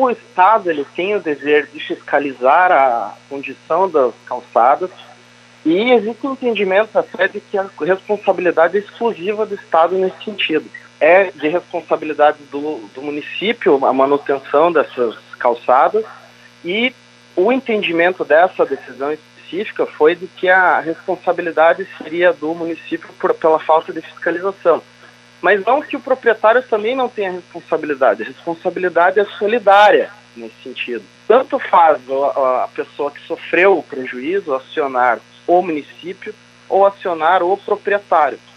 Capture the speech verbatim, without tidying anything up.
o Estado ele tem o dever de fiscalizar a condição das calçadas, e existe um entendimento até de que a responsabilidade é exclusiva do Estado nesse sentido. É de responsabilidade do, do município a manutenção dessas calçadas, e o entendimento dessa decisão específica foi de que a responsabilidade seria do município por, pela falta de fiscalização. Mas não que o proprietário também não tenha responsabilidade. A responsabilidade é solidária nesse sentido. Tanto faz a, a pessoa que sofreu o prejuízo acionar o município ou acionar o proprietário.